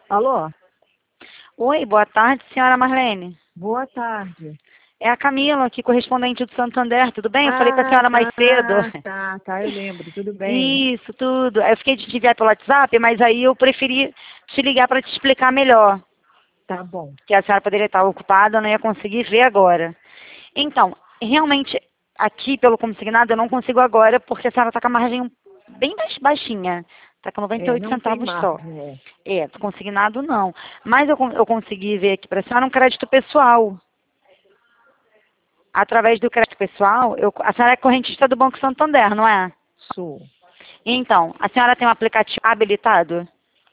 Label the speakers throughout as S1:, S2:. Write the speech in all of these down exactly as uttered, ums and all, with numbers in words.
S1: Alô?
S2: Oi, boa tarde, senhora Marlene.
S1: Boa tarde.
S2: É a Camila, aqui, correspondente do Santander, tudo bem? Eu falei com a
S1: Ah,
S2: senhora mais
S1: tá,
S2: cedo.
S1: tá, tá, eu lembro, tudo bem.
S2: Isso, tudo. Eu fiquei de te enviar pelo WhatsApp, mas aí eu preferi te ligar para te explicar melhor.
S1: Tá bom.
S2: Que a senhora poderia estar ocupada, eu não ia conseguir ver agora. Então, realmente, aqui pelo consignado eu não consigo agora, porque a senhora está com a margem bem baix- baixinha. Está com noventa e
S1: É,
S2: oito
S1: não tem
S2: centavos só.
S1: margem, é.
S2: É, consignado não. Mas eu, con- eu consegui ver aqui para a senhora um crédito pessoal. Através do crédito pessoal, eu, a senhora é correntista do Banco Santander, não é?
S1: Sou.
S2: Então, a senhora tem um aplicativo habilitado?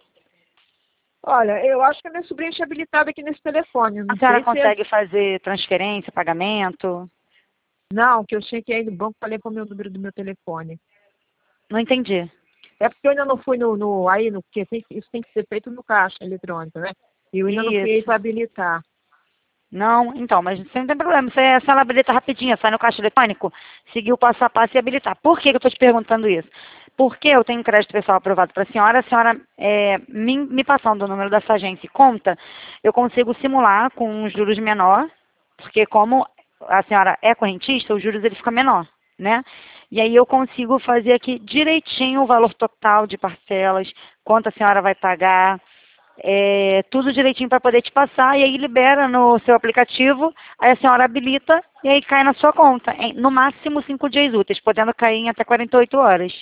S1: Olha, eu acho que a minha sobrinha tinha habilitado aqui nesse telefone,
S2: A
S1: não
S2: senhora
S1: sei se... é-
S2: consegue fazer transferência, pagamento?
S1: Não, que eu tinha que ir no banco, falei com o meu número do meu telefone.
S2: Não entendi.
S1: É porque eu ainda não fui no, no aí, no, porque tem- isso tem que ser feito no caixa eletrônico, né? E eu ainda não fui aí
S2: Isso.
S1: para habilitar.
S2: Não, então, mas você não tem problema. Você, a senhora habilita rapidinho, sai no caixa eletrônico, seguir o passo a passo e habilitar. Por que, que eu estou te perguntando isso? Porque eu tenho crédito pessoal aprovado para a senhora, a senhora é, me, me passando o número da sua agência e conta, eu consigo simular com um juros menor, porque como a senhora é correntista, os juros ele fica menor, né? E aí eu consigo fazer aqui direitinho o valor total de parcelas, quanto a senhora vai pagar, é, tudo direitinho para poder te passar, e aí libera no seu aplicativo, aí a senhora habilita e aí cai na sua conta, em, no máximo cinco dias úteis, podendo cair em até quarenta e oito horas,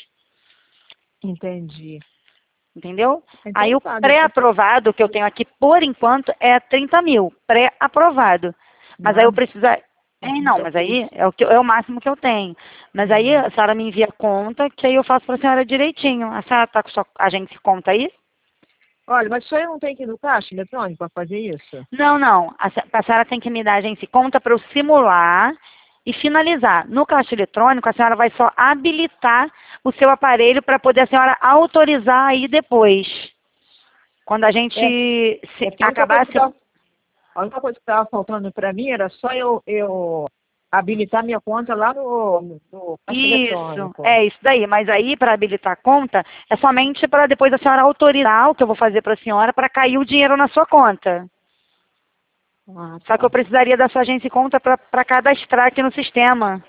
S1: Entendi.
S2: entendeu? Aí
S1: Então
S2: o
S1: tá, depois...
S2: pré-aprovado que eu tenho aqui por enquanto é trinta mil, pré-aprovado, mas aí eu
S1: Nada,
S2: preciso... É, não,
S1: muita
S2: mas
S1: coisa.
S2: aí é o, que, é o máximo que eu tenho. Mas aí
S1: Uhum.
S2: a senhora me envia a conta, que aí eu faço para a senhora direitinho. A senhora está com sua agente de conta aí?
S1: Olha, mas só eu não tenho que ir no caixa eletrônico para fazer isso?
S2: Não, não. A, se- a senhora tem que me dar a agência e conta para eu simular e finalizar. No caixa eletrônico, a senhora vai só habilitar o seu aparelho para poder a senhora autorizar aí depois. Quando a gente
S1: É,
S2: se-
S1: é porque a única coisa
S2: acabar...
S1: que
S2: se-
S1: estava a única coisa que estava faltando para mim era só eu, eu habilitar minha conta lá no, no, no caixa
S2: Isso,
S1: eletrônico.
S2: é isso daí. Mas aí, para habilitar a conta, é somente para depois a senhora autorizar o que eu vou fazer para a senhora para cair o dinheiro na sua conta.
S1: Ah,
S2: Só que eu
S1: tá.
S2: precisaria da sua agência e conta para cadastrar aqui no sistema.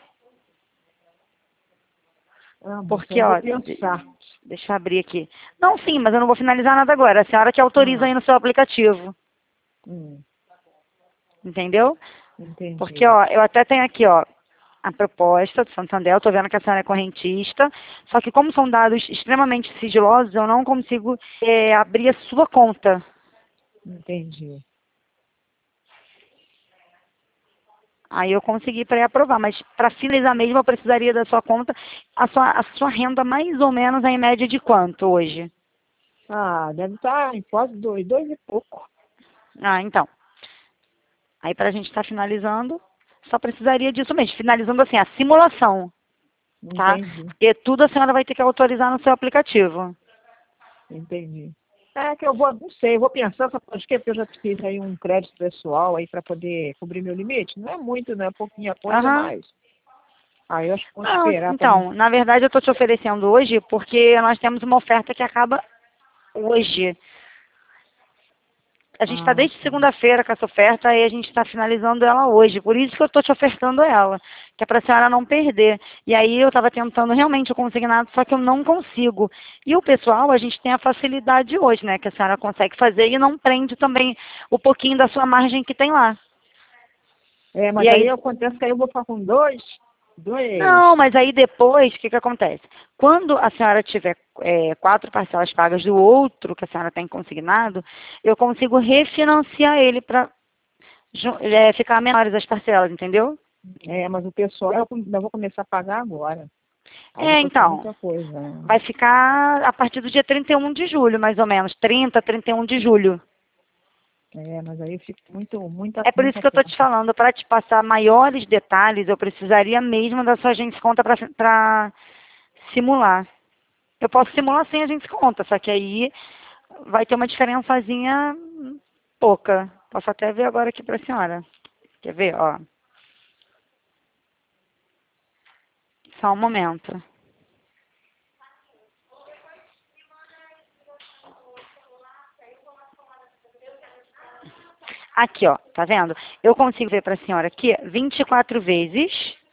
S1: Ah, moça,
S2: Porque,
S1: eu vou
S2: ó, de-
S1: pensar.
S2: deixa eu abrir aqui. Não, sim, mas eu não vou finalizar nada agora. A senhora que autoriza
S1: Ah,
S2: aí no seu aplicativo.
S1: hum,
S2: Entendeu? Porque,
S1: entendi.
S2: ó, eu até tenho aqui, ó, a proposta do Santander. Eu tô vendo que a senhora é correntista. Só que como são dados extremamente sigilosos, eu não consigo é, abrir a sua conta.
S1: Entendi.
S2: Aí eu consegui pré-aprovar, mas para finalizar mesmo eu precisaria da sua conta. A sua, a sua renda mais ou menos é em média de quanto hoje?
S1: Ah, deve estar em quase dois, dois e pouco.
S2: Ah, então. Aí para a gente estar finalizando, só precisaria disso mesmo, finalizando assim, a simulação, tá?
S1: Entendi,
S2: Porque tudo a senhora vai ter que autorizar no seu aplicativo.
S1: entendi. É que eu vou, não sei, eu vou pensar, sabe por quê? Porque eu já fiz aí um crédito pessoal aí para poder cobrir meu limite. Não é muito, não é pouquinha coisa,
S2: Aham.
S1: mas aí eu acho que vou
S2: Não,
S1: esperar para mim.
S2: então, na verdade eu estou te oferecendo hoje porque nós temos uma oferta que acaba hoje. A gente está
S1: Ah,
S2: desde
S1: tá.
S2: segunda-feira com essa oferta e a gente está finalizando ela hoje. Por isso que eu estou te ofertando ela, que é para a senhora não perder. E aí eu estava tentando realmente o consignado, só que eu não consigo. E o pessoal, a gente tem a facilidade hoje, né? Que a senhora consegue fazer e não prende também o pouquinho da sua margem que tem lá.
S1: É,
S2: E
S1: mas aí
S2: aí
S1: acontece que aí eu vou ficar com dois, dois.
S2: não, mas aí depois, o que que acontece? Quando a senhora tiver é, quatro parcelas pagas do outro que a senhora tem consignado, eu consigo refinanciar ele para ficar menores as parcelas, entendeu?
S1: É, mas o pessoal, eu ainda vou começar a pagar agora. Aí
S2: É,
S1: depois fica
S2: então,
S1: muita coisa, né?
S2: vai ficar a partir do dia trinta e um de julho, mais ou menos, trinta, trinta e um de julho.
S1: É, mas aí fica muito, muita,
S2: É por isso
S1: muita
S2: que eu estou te
S1: conta.
S2: falando, para te passar maiores detalhes, eu precisaria mesmo da sua agente de conta para simular. Eu posso simular sem agente de conta, só que aí vai ter uma diferençazinha pouca. Posso até ver agora aqui para a senhora. Quer ver? Ó, só um momento. Aqui, ó, tá vendo? Eu consigo ver para a senhora aqui vinte e quatro vezes.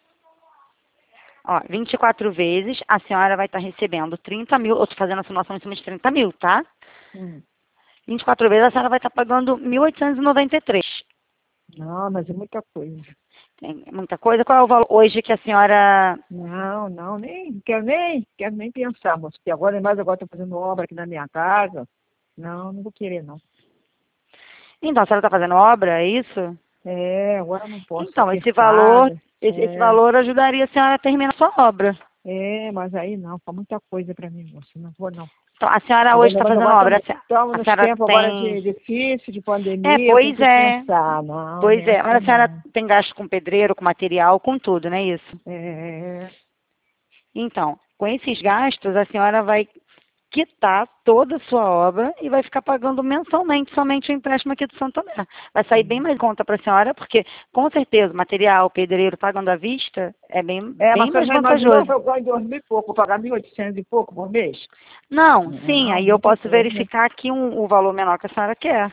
S2: Ó, vinte e quatro vezes, a senhora vai estar recebendo trinta mil. Eu estou fazendo a simulação em cima de trinta mil, tá?
S1: Hum.
S2: vinte e quatro vezes, a senhora vai estar pagando mil oitocentos e noventa e três.
S1: Não, mas é muita coisa.
S2: Tem muita coisa. Qual é o valor hoje que a senhora...
S1: Não, não, nem quero nem, quero nem pensar, moço, porque agora, mais agora estou fazendo obra aqui na minha casa. Não, não vou querer, não.
S2: Então, a senhora está fazendo obra, é isso?
S1: É, agora eu não posso
S2: Então,
S1: ter
S2: esse valor,
S1: casa.
S2: esse, esse
S1: É,
S2: valor ajudaria a senhora a terminar a sua obra.
S1: é, mas aí não, foi muita coisa para mim, moço, não vou não.
S2: Então, a senhora hoje
S1: Agora,
S2: está
S1: mas
S2: fazendo
S1: agora
S2: obra.
S1: estamos
S2: A se-
S1: estamos
S2: a
S1: nos
S2: senhora
S1: tempos agora de
S2: tem...
S1: difícil, de
S2: É,
S1: pandemia, eu tenho
S2: pois
S1: que
S2: é.
S1: pensar, não,
S2: Pois
S1: não é
S2: é. Mas a
S1: assim
S2: senhora
S1: não.
S2: tem gasto com pedreiro, com material, com tudo, não é isso?
S1: É,
S2: Então, com esses gastos, a senhora vai quitar toda a sua obra e vai ficar pagando mensalmente somente o empréstimo aqui do Santander. Vai sair bem mais conta para a senhora, porque, com certeza, material, pedreiro pagando à vista é bem,
S1: é, mas
S2: bem
S1: você
S2: mais
S1: já imaginou
S2: vantajoso.
S1: que eu ganho dois mil e pouco, vou pagar mil e oitocentos e pouco por mês?
S2: Não, sim,
S1: Não,
S2: aí eu
S1: muita
S2: posso
S1: coisa.
S2: verificar aqui um, o valor menor que a senhora quer.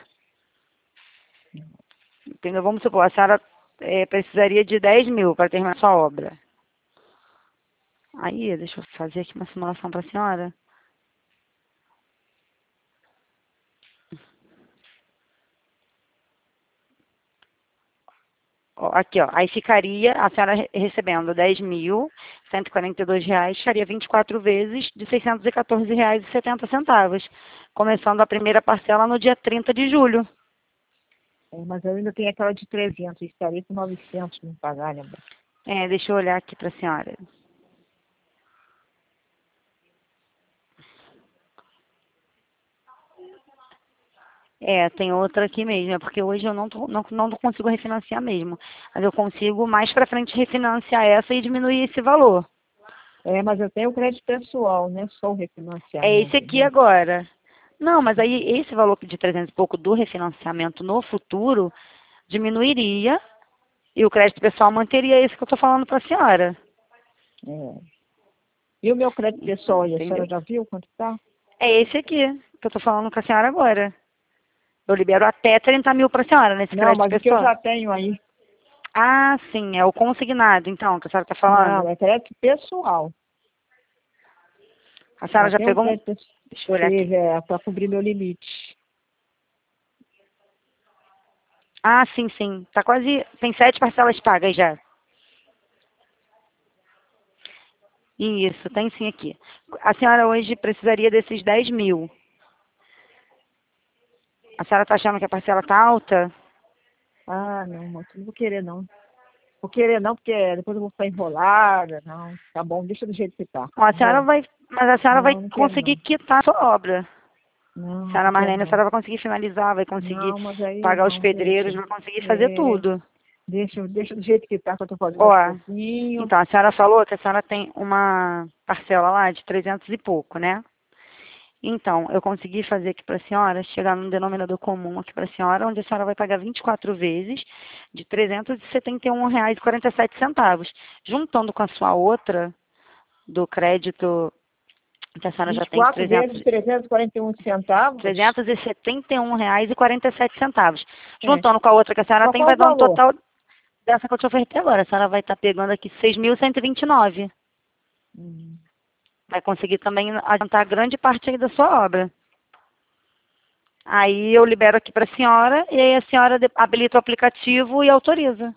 S2: Entendeu? Vamos supor, a senhora eh, precisaria de dez mil para terminar sua obra. Aí, deixa eu fazer aqui uma simulação para a senhora. Ó, aqui, ó, aí ficaria a senhora re- recebendo dez mil cento e quarenta e dois reais, ficaria vinte e quatro vezes de seiscentos e quatorze reais e setenta centavos, começando a primeira parcela no dia trinta de julho.
S1: É, mas eu ainda tenho aquela de trezentos, estaria com novecentos para me pagar, lembra?
S2: É, deixa eu olhar aqui para a senhora. É, tem outra aqui mesmo, é porque hoje eu não, tô- não, não consigo refinanciar mesmo. Mas eu consigo mais para frente refinanciar essa e diminuir esse valor.
S1: É, mas eu tenho crédito pessoal, né? Só o
S2: É esse
S1: refinanciamento,
S2: aqui
S1: né?
S2: agora. Não, mas aí esse valor de trezentos e pouco do refinanciamento no futuro diminuiria e o crédito pessoal manteria isso que eu estou falando para a senhora.
S1: É. E o meu crédito pessoal, aí, a senhora
S2: Entendeu?
S1: já viu quanto está?
S2: É esse aqui que eu estou falando com a senhora agora. Eu libero até trinta mil para a senhora nesse
S1: Não,
S2: crédito
S1: mas o que eu
S2: pessoal.
S1: já tenho aí?
S2: Ah, sim, é o consignado, então, que a senhora está falando.
S1: Não, é crédito pessoal.
S2: A senhora
S1: Já
S2: já
S1: tenho um
S2: pegou um...
S1: crédito pessoal.
S2: Deixa eu olhar aqui.
S1: Teve, é, para cobrir meu limite.
S2: Ah, sim, sim. Tá quase... Tem sete parcelas pagas já. Isso, tem sim aqui. A senhora hoje precisaria desses dez mil. A senhora está achando que a parcela está alta?
S1: Ah, não, moço, não vou querer não. Vou querer não, porque depois eu vou ficar enrolada. Não, tá bom, deixa do jeito que tá.
S2: Ó, a senhora
S1: Vou.
S2: vai... Mas a senhora vai
S1: Não, não quero
S2: conseguir
S1: não.
S2: quitar a sua obra. A
S1: Não,
S2: senhora
S1: não quero
S2: Marlene, a
S1: não.
S2: senhora vai conseguir finalizar, vai conseguir
S1: Não, mas aí
S2: pagar os
S1: não,
S2: pedreiros,
S1: deixa.
S2: vai conseguir fazer
S1: É,
S2: tudo.
S1: deixa, deixa do jeito que tá, que eu tô fazendo
S2: Ó,
S1: aos pouquinho.
S2: então, a senhora falou que a senhora tem uma parcela lá de trezentos e pouco, né? Então, eu consegui fazer aqui para a senhora, chegar num denominador comum aqui para a senhora, onde a senhora vai pagar vinte e quatro vezes de trezentos e setenta e um reais e quarenta e sete centavos. Juntando com a sua outra do crédito, que a senhora já
S1: vinte e
S2: tem de
S1: quatro vezes
S2: trezentos,
S1: trezentos e quarenta e um centavos.
S2: trezentos e setenta e um reais e quarenta e sete centavos.
S1: É.
S2: Juntando com a outra que a senhora
S1: Qual,
S2: tem,
S1: qual
S2: vai
S1: o
S2: dar um
S1: valor?
S2: total dessa que eu te ofertei agora. A senhora vai estar pegando aqui seis mil cento e vinte e nove.
S1: Hum.
S2: Vai conseguir também adiantar grande parte aí da sua obra. Aí eu libero aqui para a senhora e aí a senhora de- habilita o aplicativo e autoriza.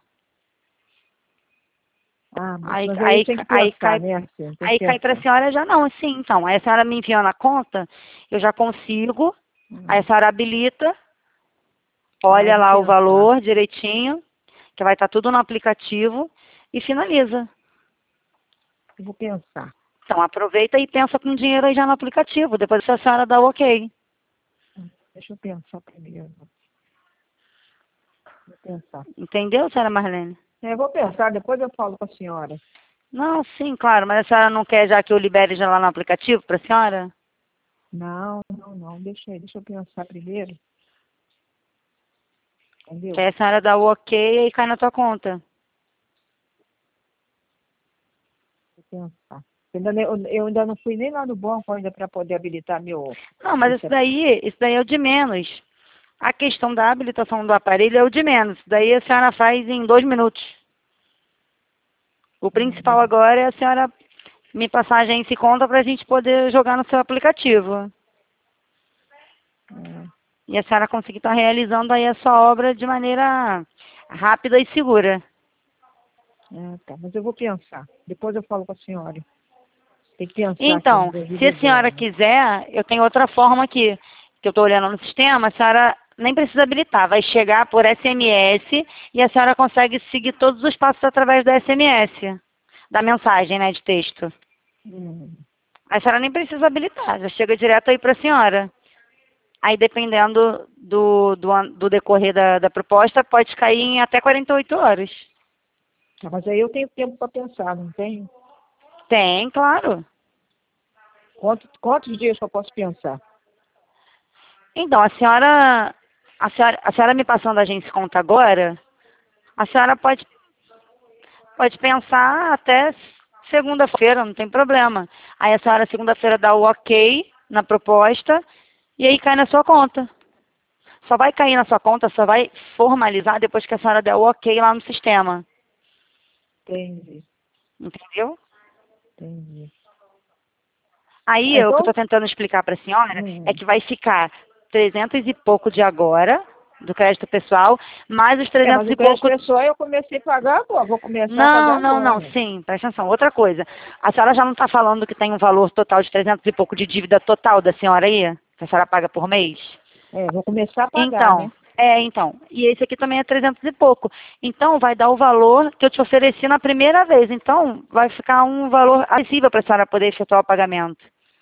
S1: Ah, moço,
S2: Aí,
S1: mas aí
S2: aí,
S1: tem que
S2: aí
S1: pensar,
S2: cai,
S1: né? Assim, tem que
S2: aí cai para a
S1: pensar.
S2: senhora já não, assim, então. Aí a senhora me enviando a conta, eu já consigo. Aí a
S1: Hum.
S2: senhora habilita,
S1: Ah, eu
S2: olha
S1: vou
S2: lá o
S1: pensar.
S2: valor direitinho, que vai estar tudo no aplicativo e finaliza.
S1: Eu vou pensar.
S2: Então aproveita e pensa com dinheiro aí já no aplicativo. Depois a senhora dá o ok.
S1: Hum, Deixa eu pensar primeiro. Vou pensar.
S2: Entendeu, senhora Marlene?
S1: É, eu vou pensar, depois eu falo com a senhora.
S2: Não, sim, claro, mas a senhora não quer já que eu libere já lá no aplicativo para a senhora?
S1: Não, não, não. Deixa aí, deixa eu pensar primeiro.
S2: Que
S1: Entendeu?
S2: aí a senhora dá o ok e aí cai na tua conta.
S1: Vou pensar. Eu ainda, nem- eu eu ainda não fui nem lá no banco ainda para poder habilitar meu.
S2: Não, mas
S1: Esse,
S2: isso daí, isso daí é o de menos. A questão da habilitação do aparelho é o de menos. Daí a senhora faz em dois minutos. O principal agora é a senhora me passar a agência e conta para a gente poder jogar no seu aplicativo.
S1: É.
S2: E a senhora conseguir estar realizando aí a sua obra de maneira rápida e segura.
S1: É, tá, mas eu vou pensar. Depois eu falo com a senhora. Tem que pensar
S2: Então,
S1: aqui,
S2: se a senhora quiser, eu tenho outra forma aqui, que eu estou olhando no sistema, a senhora nem precisa habilitar, vai chegar por S M S e a senhora consegue seguir todos os passos através do S M S, da mensagem, né, de texto.
S1: Hum.
S2: A senhora nem precisa habilitar, já chega direto aí para a senhora. Aí, dependendo do, do, do decorrer da, da proposta, pode cair em até quarenta e oito horas.
S1: Tá, mas aí eu tenho tempo para pensar, não tenho?
S2: Tem, claro.
S1: Quantos, quantos dias que eu posso pensar?
S2: Então, a senhora, a senhora, a senhora me passando a agência conta agora, a senhora pode, pode pensar até segunda-feira, não tem problema. Aí a senhora segunda-feira dá o ok na proposta e aí cai na sua conta. Só vai cair na sua conta, só vai formalizar depois que a senhora der o ok lá no sistema.
S1: Entendi,
S2: Entendeu?
S1: entendi.
S2: Aí,
S1: Ah,
S2: o que eu
S1: então,
S2: estou tentando explicar para a senhora é
S1: hum.
S2: que vai ficar trezentos e pouco de agora, do crédito pessoal, mais os
S1: É,
S2: trezentos
S1: mas o
S2: e
S1: crédito
S2: pouco.
S1: pessoal eu comecei a pagar agora, vou começar a
S2: Não,
S1: pagar
S2: não, não,
S1: agora.
S2: sim, presta atenção. Outra coisa, a senhora já não está falando que tem um valor total de trezentos e pouco de dívida total da senhora aí? Que a senhora paga por mês?
S1: É, vou começar a pagar,
S2: Então,
S1: né?
S2: é, então. E esse aqui também é trezentos e pouco. Então, vai dar o valor que eu te ofereci na primeira vez. Então, vai ficar um valor acessível para a senhora poder efetuar o pagamento.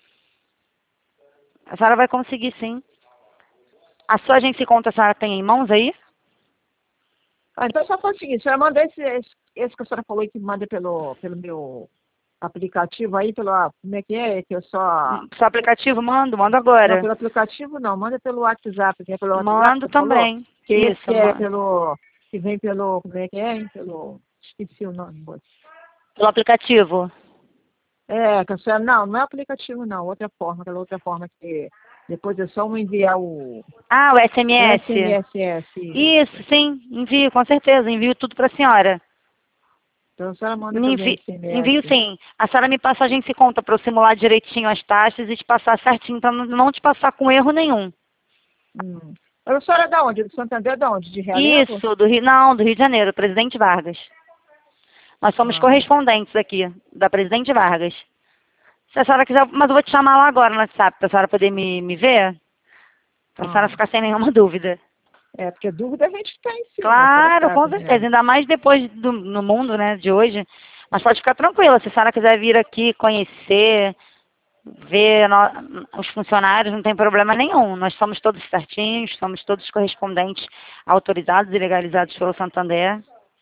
S2: A senhora vai conseguir, sim. A sua agência de conta a senhora tem em mãos aí?
S1: Ah, então só faz o seguinte, a senhora manda esse, esse, esse que a senhora falou aí que manda pelo, pelo meu aplicativo aí, pelo, ah, como é que é? Que eu só...
S2: Seu aplicativo, mando, mando
S1: Não,
S2: agora.
S1: pelo aplicativo não, manda pelo WhatsApp, que é pelo WhatsApp que
S2: Mando
S1: você falou.
S2: também.
S1: Que esse
S2: Isso,
S1: que é
S2: mando.
S1: pelo... Que vem pelo... Como é que é? Hein? Pelo... Esqueci o nome, moço.
S2: Pelo aplicativo.
S1: É, que a senhora... Não, não é aplicativo não, outra forma, aquela outra forma que... Depois é só um enviar o...
S2: Ah, o
S1: O
S2: S M S.
S1: S M S, isso.
S2: Isso, sim, envio, com certeza, envio tudo para a senhora.
S1: Então a senhora manda
S2: Me
S1: pelo
S2: envi... Envio
S1: S M S.
S2: sim. A senhora me passa a agência de conta para eu simular direitinho as taxas e te passar certinho, para não te passar com erro nenhum.
S1: Hum. A senhora é da onde? Do Santander é da onde? De Realengo?
S2: Isso, do Rio, não, do Rio de Janeiro, Presidente Vargas. Nós somos
S1: Ah,
S2: correspondentes aqui, da Presidente Vargas. Se a senhora quiser, mas eu vou te chamar lá agora no WhatsApp, para a senhora poder me, me ver, para a senhora
S1: ah.
S2: ficar sem nenhuma dúvida.
S1: É, porque dúvida a gente tem sim, né? A senhora
S2: Claro, com
S1: sabe, né?
S2: certeza, ainda mais depois do no mundo, né, de hoje. Mas pode ficar tranquila, se a senhora quiser vir aqui conhecer, ver no- os funcionários, não tem problema nenhum. Nós somos todos certinhos, somos todos correspondentes autorizados e legalizados pelo Santander.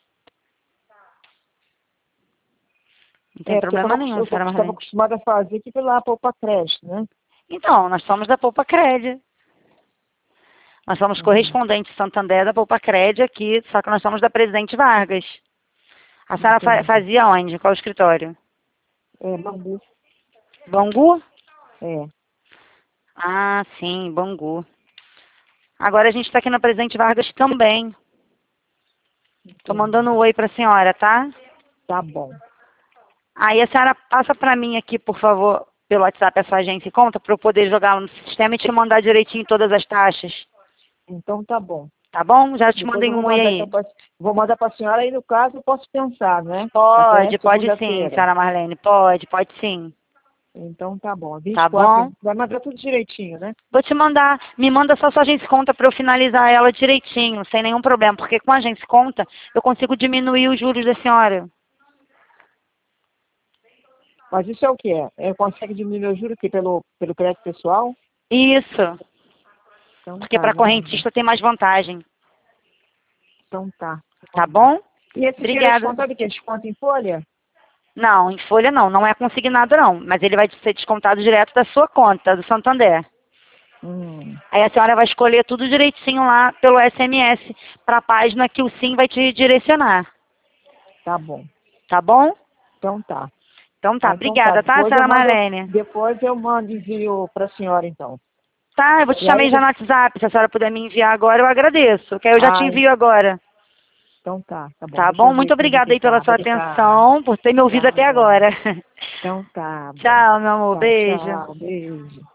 S2: Não tem
S1: É, porque eu
S2: problema
S1: estava
S2: nenhum,
S1: eu
S2: senhora
S1: estava
S2: Marlene.
S1: acostumada a fazer aqui pela Poupa Crédito, né?
S2: Então, nós somos da Poupa Cred. Nós somos
S1: Uhum.
S2: correspondentes Santander da Poupa Cred aqui, só que nós somos da Presidente Vargas. A senhora fa-
S1: Entendi.
S2: fazia onde? Qual escritório?
S1: É, Bangu.
S2: Bangu?
S1: É.
S2: Ah, sim, Bangu. Agora a gente está aqui na Presidente Vargas também. Estou
S1: Entendi.
S2: mandando um oi para a senhora, tá?
S1: Tá bom.
S2: Aí a senhora passa para mim aqui, por favor, pelo WhatsApp essa agência e conta, para eu poder jogar no sistema e te mandar direitinho todas as taxas.
S1: Então tá bom.
S2: Tá bom? Já te
S1: Depois
S2: mandei
S1: eu vou
S2: um oi
S1: mandar
S2: aí.
S1: então pra, vou mandar para a senhora aí no caso eu posso pensar, né? Até
S2: Pode, pode sim,
S1: segunda-feira.
S2: senhora Marlene. Pode, pode sim.
S1: Então tá bom.
S2: Tá
S1: vinte e quatro,
S2: bom?
S1: vai mandar tudo direitinho, né?
S2: Vou te mandar, me manda só sua agência conta para eu finalizar ela direitinho, sem nenhum problema, porque com a agência conta eu consigo diminuir os juros da senhora.
S1: Mas isso é o que é? É consegue diminuir meu juro aqui pelo, pelo crédito pessoal?
S2: Isso,
S1: Então
S2: porque
S1: tá,
S2: para
S1: vou mandar.
S2: correntista tem mais vantagem.
S1: Então tá, vou
S2: Tá
S1: mandar.
S2: bom?
S1: E esse dinheiro é
S2: Obrigada.
S1: descontado o quê? Desconto em folha?
S2: Não, em folha não, não é consignado não, mas ele vai ser descontado direto da sua conta, do Santander.
S1: Hum,
S2: Aí a senhora vai escolher tudo direitinho lá pelo S M S para a página que o Sim vai te direcionar.
S1: tá bom.
S2: Tá bom?
S1: Então tá.
S2: Então tá,
S1: Ah, então tá.
S2: obrigada, tá,
S1: Depois eu
S2: senhora
S1: mando,
S2: Marlene?
S1: depois eu mando envio para a senhora então.
S2: Tá, eu vou te
S1: E
S2: chamar
S1: aí,
S2: já no WhatsApp, se a senhora puder me enviar agora, eu agradeço, que aí eu já te
S1: ai,
S2: envio agora.
S1: então tá, tá bom.
S2: Tá
S1: Deixa eu
S2: bom?
S1: ver
S2: Muito
S1: aqui onde é
S2: obrigada
S1: que
S2: aí pela
S1: tá.
S2: sua
S1: Obrigada.
S2: atenção, por ter me ouvido até
S1: Obrigada.
S2: agora.
S1: Então tá bom.
S2: Tchau, meu amor,
S1: Tchau,
S2: beijo.
S1: tchau. Beijo.